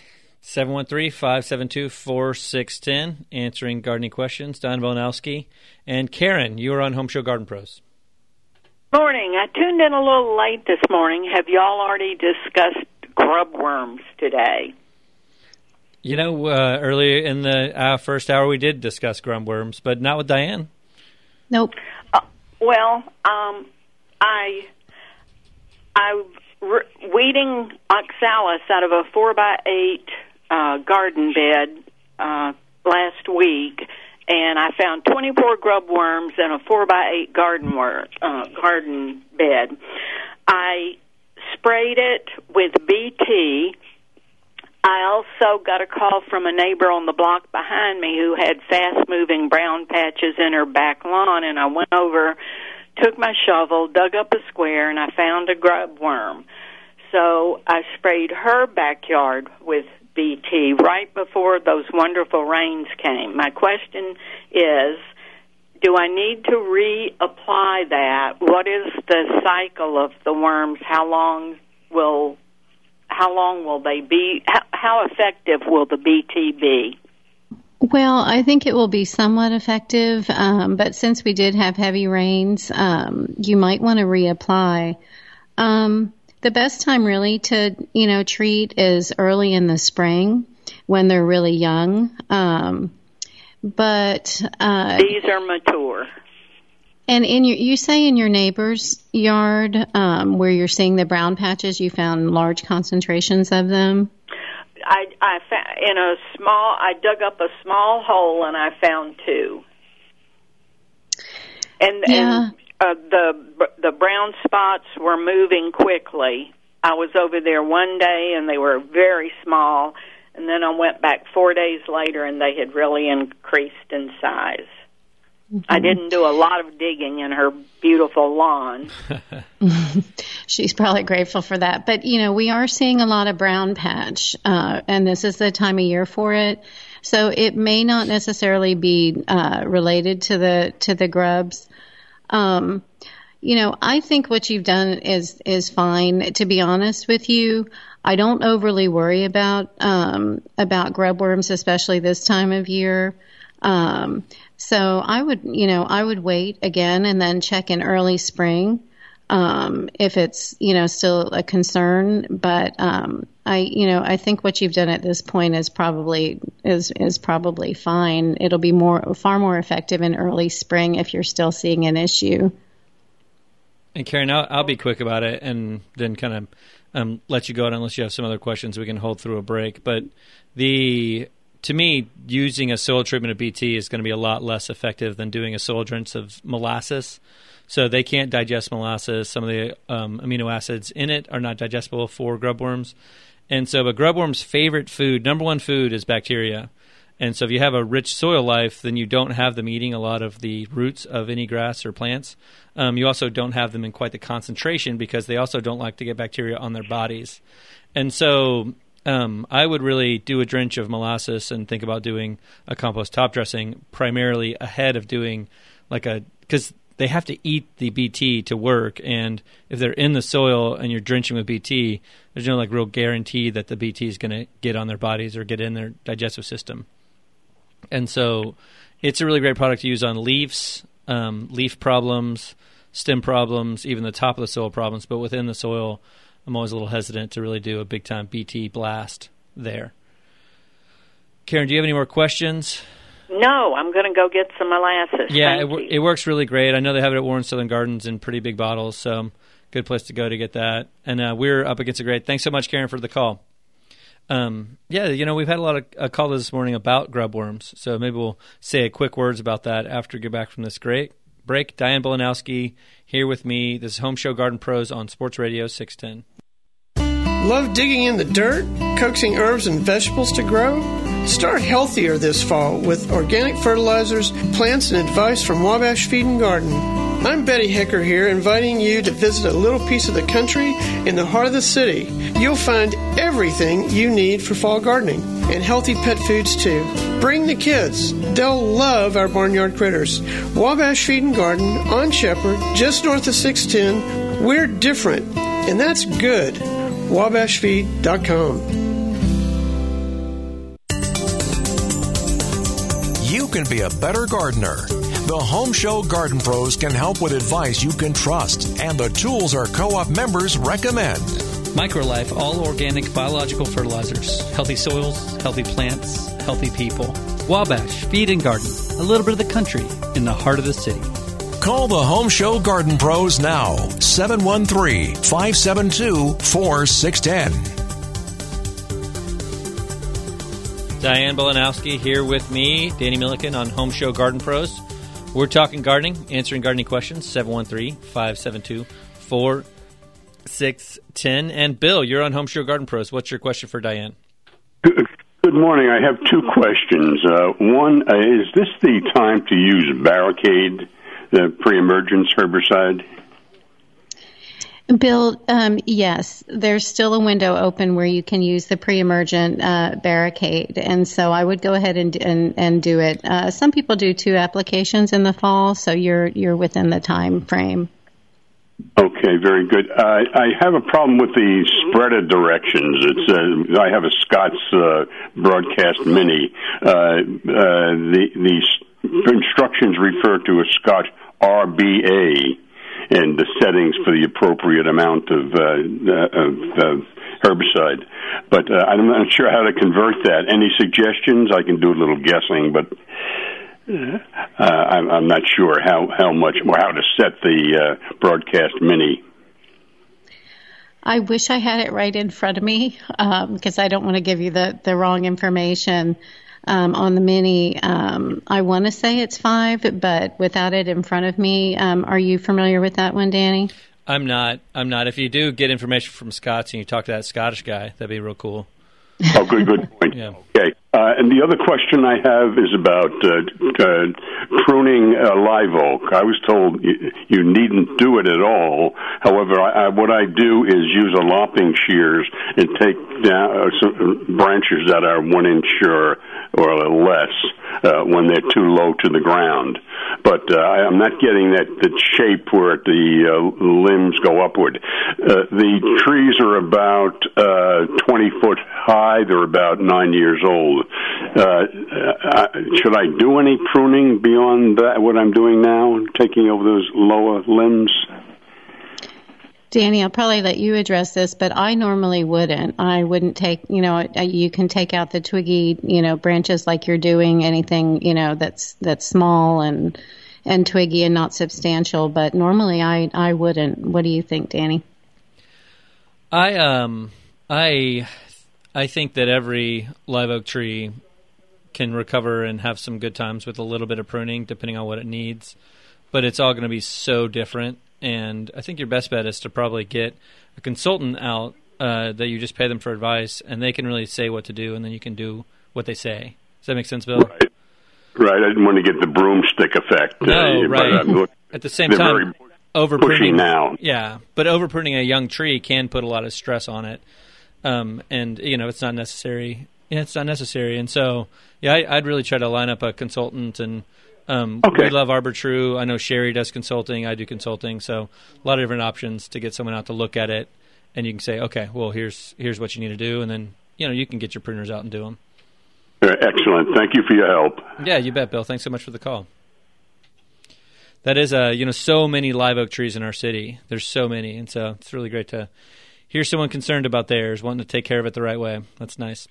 Speaker 2: 713-572-4610, answering gardening questions. Don Bolanowski. And Karen, you are on Home Show Garden Pros.
Speaker 21: Morning. I tuned in a little late this morning. Have y'all already discussed grub worms today?
Speaker 2: Earlier in the first hour we did discuss grub worms, but not with Diane.
Speaker 3: Nope.
Speaker 21: I'm weeding oxalis out of a 4x8 garden bed last week, and I found 24 grub worms in a 4x8 garden bed. I sprayed it with BT. I also got a call from a neighbor on the block behind me who had fast-moving brown patches in her back lawn, and I went over, took my shovel, dug up a square, and I found a grub worm. So I sprayed her backyard with BT right before those wonderful rains came. My question is, do I need to reapply that? What is the cycle of the worms? How long will they be? How effective will the BT be?
Speaker 3: Well, I think it will be somewhat effective, but since we did have heavy rains, you might want to reapply. The best time really to, treat is early in the spring when they're really young. But these
Speaker 21: are mature.
Speaker 3: And you say in your neighbor's yard, where you're seeing the brown patches, you found large concentrations of them?
Speaker 21: I dug up a small hole and I found 2. And the brown spots were moving quickly. I was over there one day and they were very small, and then I went back 4 days later and they had really increased in size. I didn't do a lot of digging in her beautiful lawn.
Speaker 3: She's probably grateful for that. But, we are seeing a lot of brown patch, and this is the time of year for it. So it may not necessarily be related to the grubs. I think what you've done is fine. To be honest with you, I don't overly worry about grub worms, especially this time of year. So I would wait again and then check in early spring if it's still a concern. But I think what you've done at this point is probably fine. It'll be far more effective in early spring if you're still seeing an issue.
Speaker 2: And Karen, I'll be quick about it and then kind of let you go out unless you have some other questions we can hold through a break. But to me, using a soil treatment of BT is going to be a lot less effective than doing a soil drench of molasses. So they can't digest molasses. Some of the amino acids in it are not digestible for grubworms. And so a grubworm's favorite food, number one food, is bacteria. And so if you have a rich soil life, then you don't have them eating a lot of the roots of any grass or plants. You also don't have them in quite the concentration because they also don't like to get bacteria on their bodies. And so I would really do a drench of molasses and think about doing a compost top dressing primarily ahead of doing because they have to eat the BT to work, and if they're in the soil and you're drenching with BT, there's no real guarantee that the BT is going to get on their bodies or get in their digestive system. And so it's a really great product to use on leaves, leaf problems, stem problems, even the top of the soil problems, but within the soil, I'm always a little hesitant to really do a big-time BT blast there. Karen, do you have any more questions?
Speaker 21: No, I'm going to go get some molasses.
Speaker 2: Yeah, it works really great. I know they have it at Warren Southern Gardens in pretty big bottles, so good place to go to get that. And we're up against a great. Thanks so much, Karen, for the call. We've had a lot of calls this morning about grubworms, so maybe we'll say a quick words about that after we get back from this great break. Diane Bolanowski here with me. This is Home Show Garden Pros on Sports Radio 610.
Speaker 4: Love digging in the dirt, coaxing herbs and vegetables to grow? Start healthier this fall with organic fertilizers, plants, and advice from Wabash Feed and Garden. I'm Betty Hecker here, inviting you to visit a little piece of the country in the heart of the city. You'll find everything you need for fall gardening and healthy pet foods too. Bring the kids. They'll love our barnyard critters. Wabash Feed and Garden on Shepherd, just north of 610. We're different, and that's good. WabashFeed.com.
Speaker 1: You can be a better gardener. The Home Show Garden Pros can help with advice you can trust and the tools our co-op members recommend.
Speaker 7: MicroLife, all organic biological fertilizers. Healthy soils, healthy plants, healthy people. Wabash Feed and Garden, a little bit of the country in the heart of the city.
Speaker 1: Call the Home Show Garden Pros now, 713-572-4610.
Speaker 2: Diane Bolanowski here with me, Danny Milliken on Home Show Garden Pros. We're talking gardening, answering gardening questions, 713-572-4610. And Bill, you're on Home Show Garden Pros. What's your question for Diane?
Speaker 22: Good morning. I have two questions. One, is this the time to use Barricade, the pre-emergence herbicide?
Speaker 3: Bill, yes, there's still a window open where you can use the pre-emergent Barricade, and so I would go ahead and do it. Some people do 2 applications in the fall, so you're within the time frame.
Speaker 22: Okay, very good. I have a problem with the spreader directions. It's I have a Scott's Broadcast Mini. The instructions refer to a Scott RBA and the settings for the appropriate amount of herbicide. But I'm not sure how to convert that. Any suggestions? I can do a little guessing, but I'm not sure how much or how to set the Broadcast Mini.
Speaker 3: I wish I had it right in front of me because I don't want to give you the wrong information. On the Mini, I want to say it's 5, but without it in front of me, are you familiar with that one, Danny?
Speaker 2: I'm not. If you do get information from Scott's and you talk to that Scottish guy, that'd be real cool.
Speaker 22: Oh, good point.
Speaker 2: Yeah.
Speaker 22: Okay. And the other question I have is about pruning live oak. I was told you needn't do it at all. However, what I do is use a lopping shears and take down some branches that are 1 inch or less when they're too low to the ground. But I'm not getting the shape where the limbs go upward. The trees are about 20 foot high. They're about 9 years old. Should I do any pruning beyond that, what I'm doing now, taking over those lower limbs?
Speaker 3: Danny, I'll probably let you address this, but I normally wouldn't. I wouldn't take, you can take out the twiggy, branches like you're doing, anything, that's small and twiggy and not substantial, but normally I wouldn't. What do you think, Danny?
Speaker 2: I think that every live oak tree can recover and have some good times with a little bit of pruning, depending on what it needs. But it's all going to be so different. And I think your best bet is to probably get a consultant out that you just pay them for advice, and they can really say what to do, and then you can do what they say. Does that make sense, Bill?
Speaker 22: Right. I didn't want to get the broomstick effect.
Speaker 2: No, right.
Speaker 22: But
Speaker 2: at the same time,
Speaker 22: overpruning now.
Speaker 2: Yeah, but overpruning a young tree can put a lot of stress on it. And it's not necessary. It's not necessary, and so I'd really try to line up a consultant. And we love ArborTrue. I know Sherry does consulting. I do consulting. So a lot of different options to get someone out to look at it, and you can say, okay, well here's what you need to do, and then you can get your pruners out and do them.
Speaker 22: Excellent. Thank you for your help.
Speaker 2: Yeah, you bet, Bill. Thanks so much for the call. That is so many live oak trees in our city. There's so many, and so it's really great to hear someone concerned about theirs, wanting to take care of it the right way. That's nice.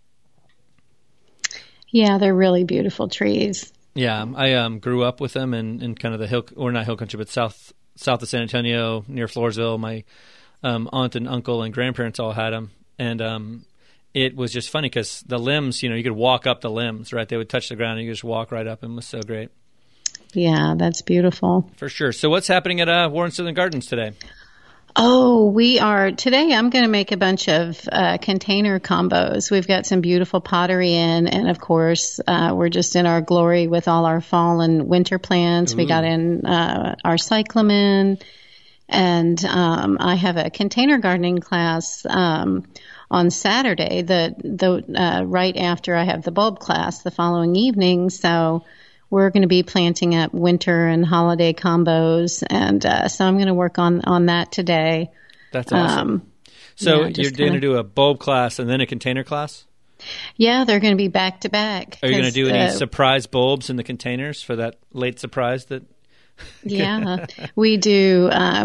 Speaker 3: Yeah, they're really beautiful trees.
Speaker 2: Yeah, I grew up with them in kind of the hill, or not hill country, but south of San Antonio, near Floresville. My aunt and uncle and grandparents all had them, and it was just funny because the limbs, you could walk up the limbs, right? They would touch the ground, and you could just walk right up, and it was so great.
Speaker 3: Yeah, that's beautiful.
Speaker 2: For sure. So what's happening at Warren Southern Gardens today?
Speaker 3: Oh, today I'm going to make a bunch of container combos. We've got some beautiful pottery in, and of course, we're just in our glory with all our fall and winter plants. Ooh. We got in our cyclamen, and I have a container gardening class on Saturday, the right after I have the bulb class the following evening, so we're going to be planting up winter and holiday combos, and so I'm going to work on that today.
Speaker 2: That's awesome. So you're going to do a bulb class and then a container class?
Speaker 3: Yeah, they're going to be back to back.
Speaker 2: Are you going to do any surprise bulbs in the containers for that late surprise that?
Speaker 3: Yeah, we do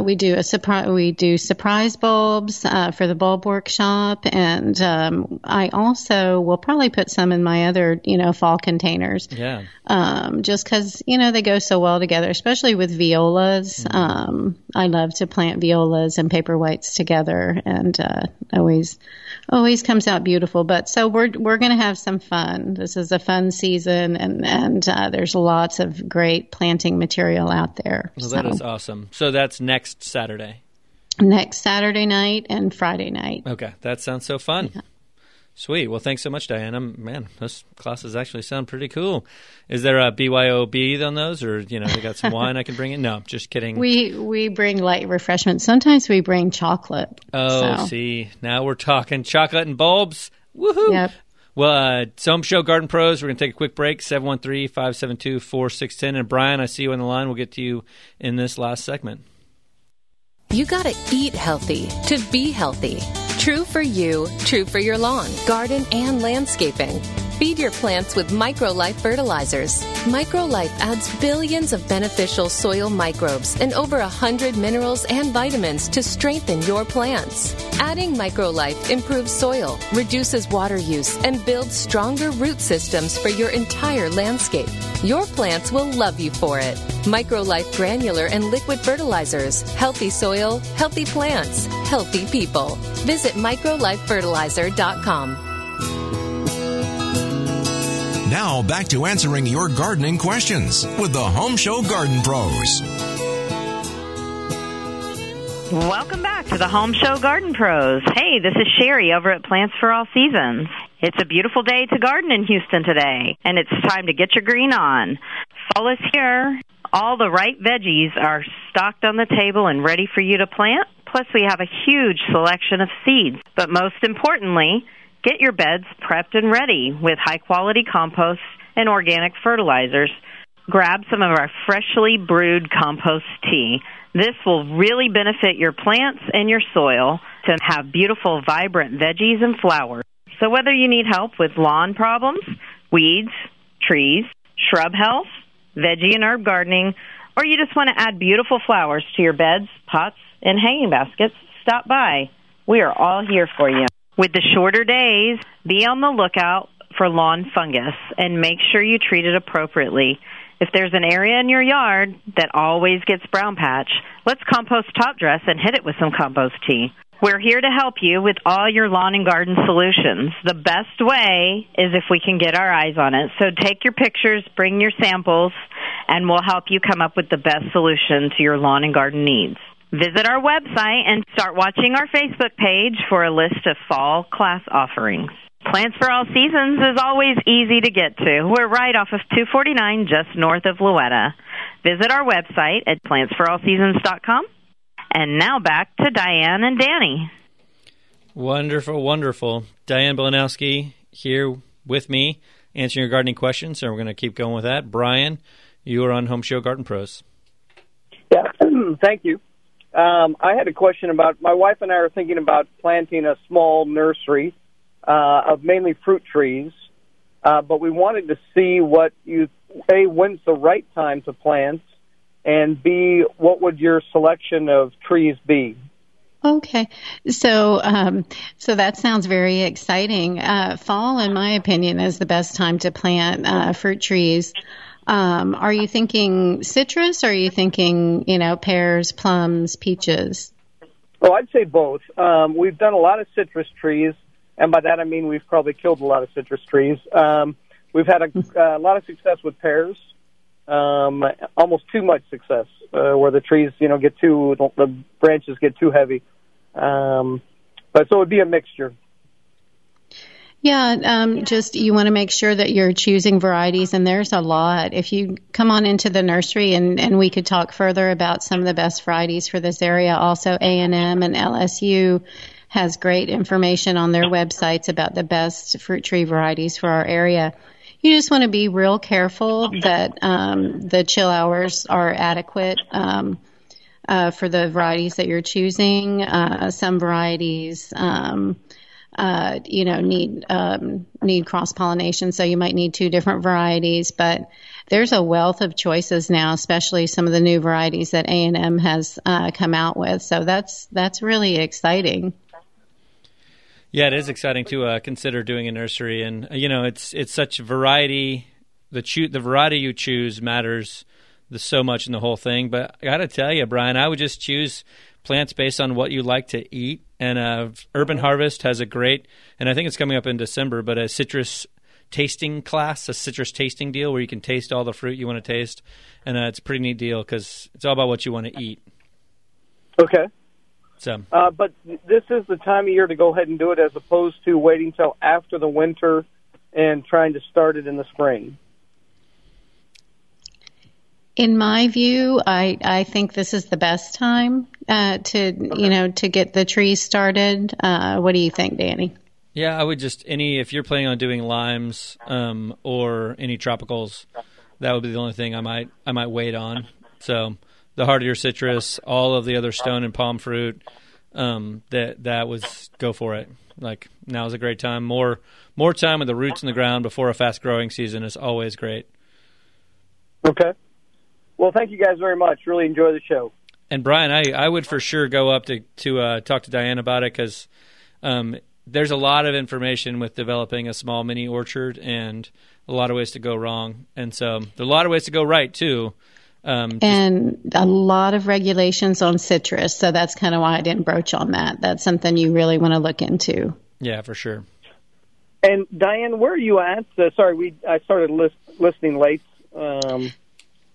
Speaker 3: surprise bulbs for the bulb workshop, and I also will probably put some in my other fall containers.
Speaker 2: Yeah.
Speaker 3: Just because they go so well together, especially with violas. Mm-hmm. I love to plant violas and paper whites together, and always comes out beautiful. But so we're going to have some fun. This is a fun season, and there's lots of great planting material out there.
Speaker 2: Well, that is awesome. So that's next Saturday.
Speaker 3: Next Saturday night and Friday night.
Speaker 2: Okay, that sounds so fun.
Speaker 3: Yeah.
Speaker 2: Sweet. Well, thanks so much, Diana. Man, those classes actually sound pretty cool. Is there a BYOB on those, or they got some wine I can bring in? No, just kidding.
Speaker 3: We bring light refreshments. Sometimes we bring chocolate.
Speaker 2: Oh, see, now we're talking chocolate and bulbs. Woohoo!
Speaker 3: Yep.
Speaker 2: Well, Home Show Garden Pros, we're going to take a quick break, 713-572-4610. And Brian, I see you on the line. We'll get to you in this last segment.
Speaker 5: You got to eat healthy to be healthy. True for you, true for your lawn, garden, and landscaping. Feed your plants with MicroLife fertilizers. MicroLife adds billions of beneficial soil microbes and over 100 minerals and vitamins to strengthen your plants. Adding MicroLife improves soil, reduces water use, and builds stronger root systems for your entire landscape. Your plants will love you for it. MicroLife granular and liquid fertilizers. Healthy soil, healthy plants, healthy people. Visit microlifefertilizer.com.
Speaker 1: Now back to answering your gardening questions with the Home Show Garden Pros.
Speaker 6: Welcome back to the Home Show Garden Pros. Hey, this is Sherry over at Plants for All Seasons. It's a beautiful day to garden in Houston today, and it's time to get your green on. Fall is here. All the right veggies are stocked on the table and ready for you to plant. Plus, we have a huge selection of seeds. But most importantly, get your beds prepped and ready with high-quality compost and organic fertilizers. Grab some of our freshly brewed compost tea. This will really benefit your plants and your soil to have beautiful, vibrant veggies and flowers. So whether you need help with lawn problems, weeds, trees, shrub health, veggie and herb gardening, or you just want to add beautiful flowers to your beds, pots, and hanging baskets, stop by. We are all here for you. With the shorter days, be on the lookout for lawn fungus and make sure you treat it appropriately. If there's an area in your yard that always gets brown patch, let's compost top dress and hit it with some compost tea. We're here to help you with all your lawn and garden solutions. The best way is if we can get our eyes on it. So take your pictures, bring your samples, and we'll help you come up with the best solution to your lawn and garden needs. Visit our website and start watching our Facebook page for a list of fall class offerings. Plants for All Seasons is always easy to get to. We're right off of 249 just north of Louetta. Visit our website at plantsforallseasons.com. And now back to Diane and Danny.
Speaker 2: Wonderful, wonderful. Diane Balanowski here with me answering your gardening questions, and we're going to keep going with that. Brian, you are on Home Show Garden Pros.
Speaker 8: Yeah, thank you. I had a question about, my wife and I are thinking about planting a small nursery of mainly fruit trees, but we wanted to see what when's the right time to plant, and B, what would your selection of trees be?
Speaker 3: Okay, so that sounds very exciting. Fall, in my opinion, is the best time to plant fruit trees. Are you thinking citrus, or are you thinking, pears, plums, peaches?
Speaker 8: Oh, I'd say both. We've done a lot of citrus trees, and by that I mean we've probably killed a lot of citrus trees. We've had a lot of success with pears, almost too much success, where the trees, the branches get too heavy. But so it would be a mixture.
Speaker 3: Yeah, just you want to make sure that you're choosing varieties, and there's a lot. If you come on into the nursery, and we could talk further about some of the best varieties for this area. Also, A&M and LSU has great information on their websites about the best fruit tree varieties for our area. You just want to be real careful that the chill hours are adequate for the varieties that you're choosing. Some varieties need cross-pollination, so you might need two different varieties. But there's a wealth of choices now, especially some of the new varieties that A&M has come out with. So that's really exciting.
Speaker 2: Yeah, it is exciting to consider doing a nursery, and it's such variety. The variety you choose matters so much in the whole thing. But I got to tell you, Brian, I would just choose plants based on what you like to eat. And Urban Harvest has a great, and I think it's coming up in December, but a citrus tasting class, a citrus tasting deal where you can taste all the fruit you want to taste. And it's a pretty neat deal because it's all about what you want to eat.
Speaker 8: Okay.
Speaker 2: So,
Speaker 8: but this is the time of year to go ahead and do it, as opposed to waiting till after the winter and trying to start it in the spring.
Speaker 3: In my view, I think this is the best time to get the trees started. What do you think, Danny?
Speaker 2: Yeah, I would if you're planning on doing limes or any tropicals, that would be the only thing I might wait on. So the hardier citrus, all of the other stone and palm fruit, that was go for it. Like, now is a great time. More time with the roots in the ground before a fast growing season is always great.
Speaker 8: Okay. Well, thank you guys very much. Really enjoy the show.
Speaker 2: And Brian, I would for sure go up to talk to Diane about it, because there's a lot of information with developing a small mini orchard, and a lot of ways to go wrong, and so there are a lot of ways to go right too.
Speaker 3: And a lot of regulations on citrus, so that's kind of why I didn't broach on that. That's something you really want to look into.
Speaker 2: Yeah, for sure.
Speaker 8: And Diane, where are you at? I started listening late.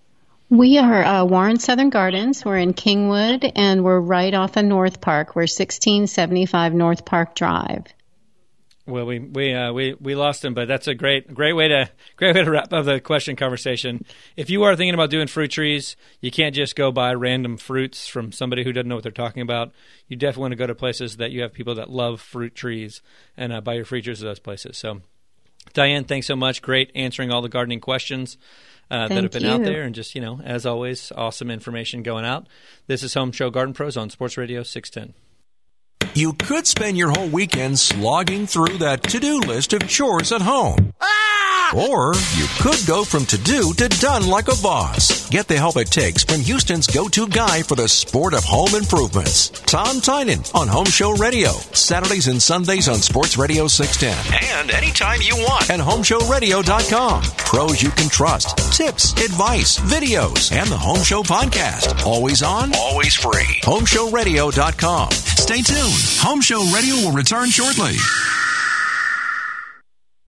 Speaker 3: We are Warren Southern Gardens. We're in Kingwood, and we're right off of North Park. We're 1675 North Park Drive.
Speaker 2: Well, we lost him, but that's a great way to wrap up the question conversation. If you are thinking about doing fruit trees, you can't just go buy random fruits from somebody who doesn't know what they're talking about. You definitely want to go to places that you have people that love fruit trees and buy your fruit trees at those places. So, Diane, thanks so much. Great answering all the gardening questions that have been out there, and just, as always, awesome information going out. This is Home Show Garden Pros on Sports Radio 610.
Speaker 1: You could spend your whole weekend slogging through that to-do list of chores at home. Or you could go from to-do to done like a boss. Get the help it takes from Houston's go-to guy for the sport of home improvements, Tom Tynan, on Home Show Radio, Saturdays and Sundays on Sports Radio 610. And anytime you want at HomeShowRadio.com. Pros you can trust, tips, advice, videos, and the Home Show podcast. Always on, always free. HomeShowRadio.com. Stay tuned. Home Show Radio will return shortly.